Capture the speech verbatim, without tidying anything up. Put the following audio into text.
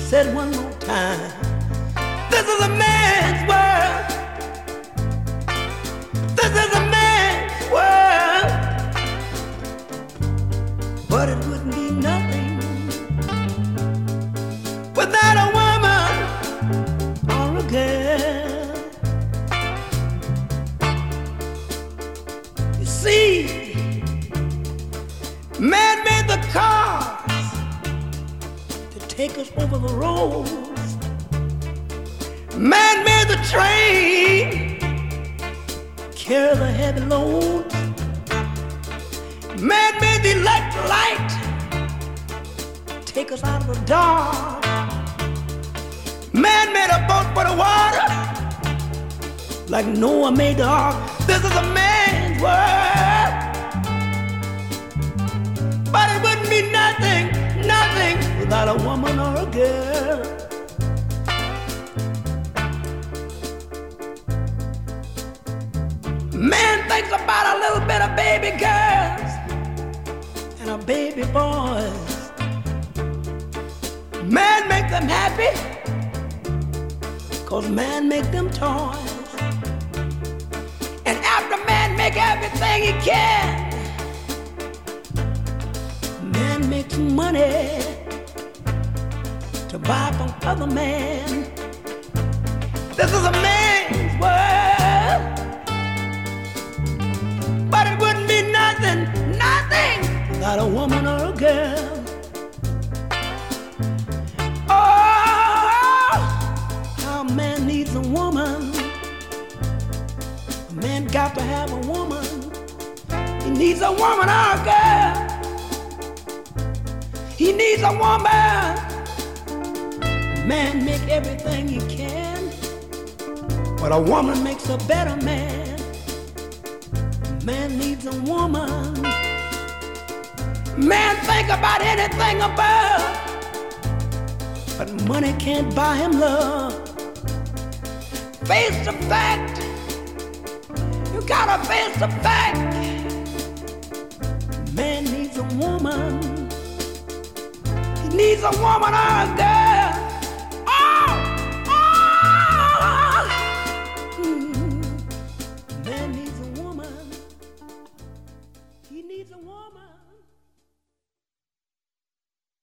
said one more time, this is a man's world. This is a man's world. But it wouldn't be nothing without a woman or a girl. You see, man made the cars to take us over the roads. Man made the train carry the heavy loads. Man made the electric light take us out of the dark. Man made a boat for the water like Noah made the ark. This is a man's world. But it wouldn't be nothing, nothing without a woman or a girl. Man thinks about a little bit of baby girls and a baby boys. Man make them happy, cause man make them toys. And after man make everything he can, man makes money to buy from other men. This is a man's world. But it wouldn't be nothing, nothing without a woman or a girl. Oh, how a man needs a woman. A man got to have a woman. He needs a woman or a girl. He needs a woman. Man make everything he can, but a woman makes a better man. Man needs a woman. Man think about anything above, but money can't buy him love. Face the fact. You gotta face the fact. Man needs a woman. He needs a woman or a girl. Oh, oh. Mm. Man needs a woman. He needs a woman.